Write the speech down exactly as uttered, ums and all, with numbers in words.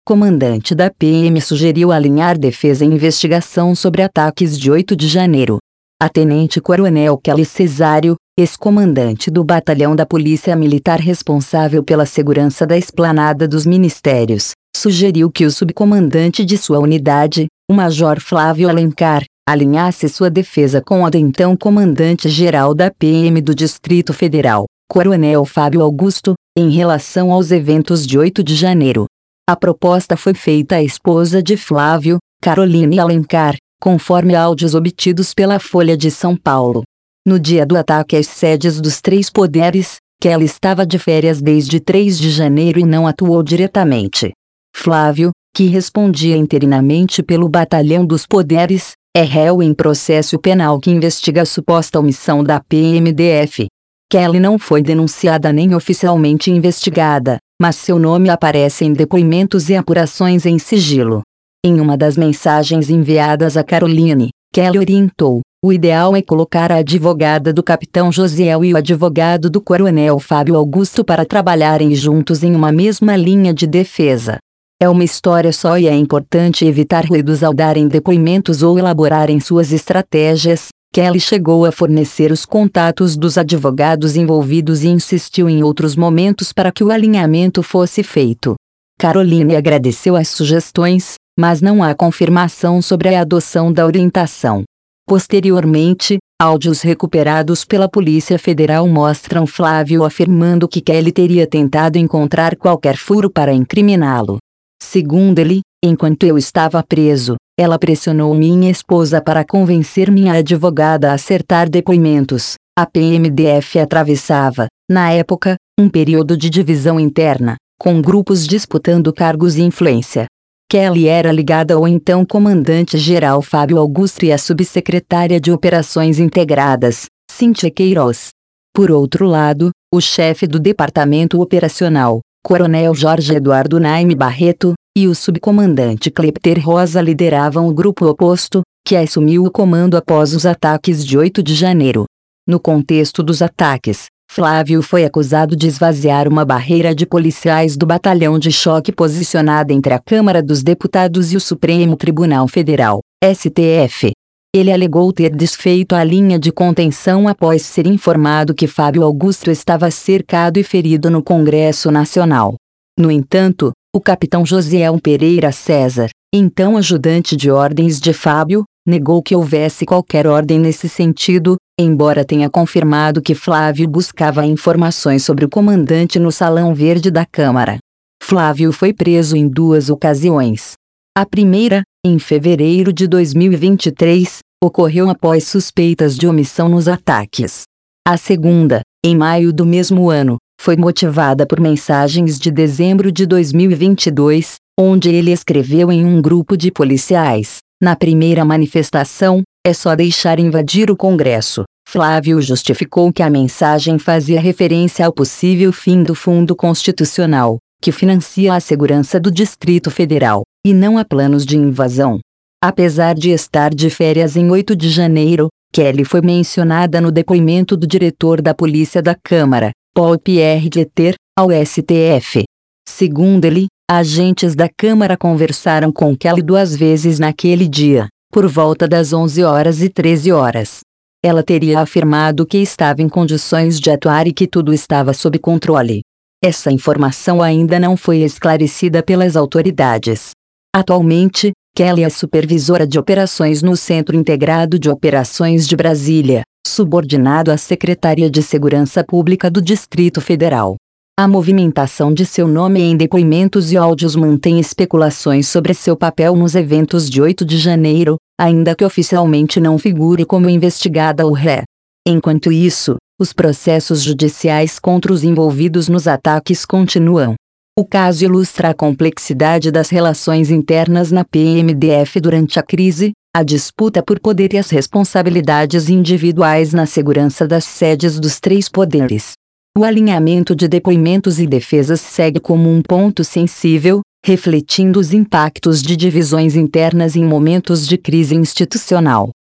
comandante da P M sugeriu alinhar defesa e investigação sobre ataques de oito de janeiro. A tenente-coronel Kelly Cesário, ex-comandante do batalhão da Polícia Militar responsável pela segurança da esplanada dos ministérios, sugeriu que o subcomandante de sua unidade, o major Flávio Alencar, alinhasse sua defesa com a do então comandante-geral da P M do Distrito Federal, coronel Fábio Augusto, em relação aos eventos de oito de janeiro. A proposta foi feita à esposa de Flávio, Caroline Alencar, conforme áudios obtidos pela Folha de São Paulo. No dia do ataque às sedes dos três poderes, Kelly estava de férias desde três de janeiro e não atuou diretamente. Flávio, que respondia interinamente pelo Batalhão dos Poderes, é réu em processo penal que investiga a suposta omissão da P M D F. Kelly não foi denunciada nem oficialmente investigada, mas seu nome aparece em depoimentos e apurações em sigilo. Em uma das mensagens enviadas a Caroline, Kelly orientou: o ideal é colocar a advogada do capitão Josiel e o advogado do coronel Fábio Augusto para trabalharem juntos em uma mesma linha de defesa. É uma história só e é importante evitar ruídos ao darem depoimentos ou elaborarem suas estratégias. Kelly chegou a fornecer os contatos dos advogados envolvidos e insistiu em outros momentos para que o alinhamento fosse feito. Caroline agradeceu as sugestões, mas não há confirmação sobre a adoção da orientação. Posteriormente, áudios recuperados pela Polícia Federal mostram Flávio afirmando que Kelly teria tentado encontrar qualquer furo para incriminá-lo. Segundo ele, enquanto eu estava preso, ela pressionou minha esposa para convencer minha advogada a acertar depoimentos. A P M D F atravessava, na época, um período de divisão interna, com grupos disputando cargos e influência. Kelly era ligada ao então comandante-geral Fábio Augusto e à subsecretária de Operações Integradas, Cíntia Queiroz. Por outro lado, o chefe do Departamento Operacional, Coronel Jorge Eduardo Naime Barreto, e o subcomandante Clepter Rosa lideravam o grupo oposto, que assumiu o comando após os ataques de oito de janeiro. No contexto dos ataques, Flávio foi acusado de esvaziar uma barreira de policiais do batalhão de choque posicionada entre a Câmara dos Deputados e o Supremo Tribunal Federal, S T F. Ele alegou ter desfeito a linha de contenção após ser informado que Fábio Augusto estava cercado e ferido no Congresso Nacional. No entanto, o capitão Josiel Pereira César, então ajudante de ordens de Fábio, negou que houvesse qualquer ordem nesse sentido, embora tenha confirmado que Flávio buscava informações sobre o comandante no Salão Verde da Câmara. Flávio foi preso em duas ocasiões. A primeira, em fevereiro de dois mil e vinte e três, ocorreu após suspeitas de omissão nos ataques. A segunda, em maio do mesmo ano, foi motivada por mensagens de dezembro de dois mil e vinte e dois, onde ele escreveu em um grupo de policiais: na primeira manifestação, é só deixar invadir o Congresso. Flávio justificou que a mensagem fazia referência ao possível fim do Fundo Constitucional, que financia a segurança do Distrito Federal, e não a planos de invasão. Apesar de estar de férias em oito de janeiro, Kelly foi mencionada no depoimento do diretor da Polícia da Câmara, Paul Pierre Jeter, ao S T F. Segundo ele, agentes da Câmara conversaram com Kelly duas vezes naquele dia, por volta das onze horas e treze horas. Ela teria afirmado que estava em condições de atuar e que tudo estava sob controle. Essa informação ainda não foi esclarecida pelas autoridades. Atualmente, Kelly é supervisora de operações no Centro Integrado de Operações de Brasília, subordinado à Secretaria de Segurança Pública do Distrito Federal. A movimentação de seu nome em depoimentos e áudios mantém especulações sobre seu papel nos eventos de oito de janeiro, ainda que oficialmente não figure como investigada ou ré. Enquanto isso, os processos judiciais contra os envolvidos nos ataques continuam. O caso ilustra a complexidade das relações internas na P M D F durante a crise, a disputa por poder e as responsabilidades individuais na segurança das sedes dos três poderes. O alinhamento de depoimentos e defesas segue como um ponto sensível, refletindo os impactos de divisões internas em momentos de crise institucional.